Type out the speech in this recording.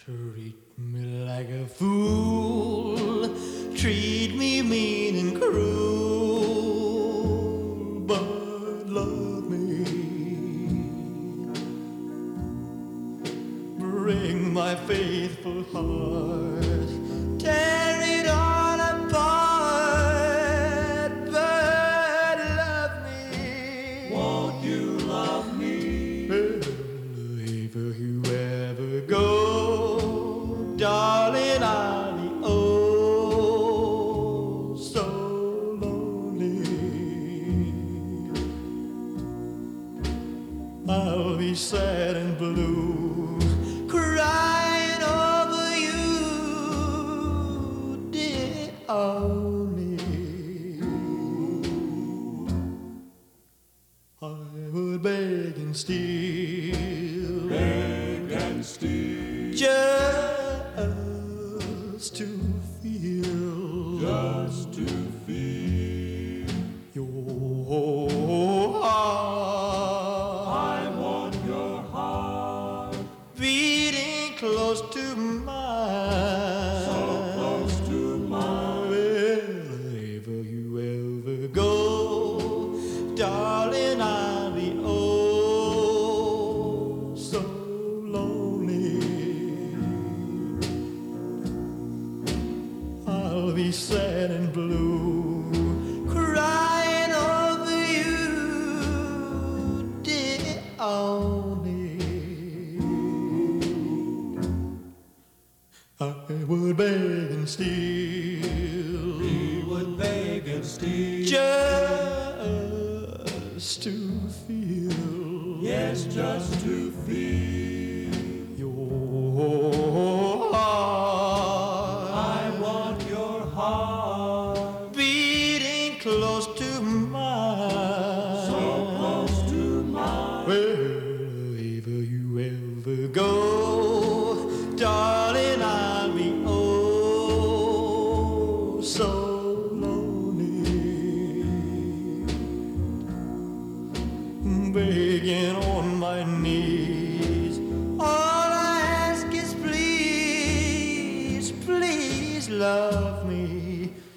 Treat me like a fool, treat me mean and cruel, but love me. Bring my faithful heart, tear it all apart, but love me. Won't you love me? If you ever go, darling, I'll be oh so lonely. I'll be sad and blue, crying over you, dear only. I would beg and steal, Beg and steal, just to feel, just to feel your heart. I want your heart Beating close to mine, so close to mine. Well, if you ever go, darling, I'll be oh so lonely. I'll be sad and blue, crying over you, dear only. I would beg and steal, We would beg and steal, just to feel, yes, just to feel your heart. I want your heart Beating close to mine, so close to mine. Well, if you ever go, darling, I'll be oh so lonely, begging on my knees. All I ask is please, please love me.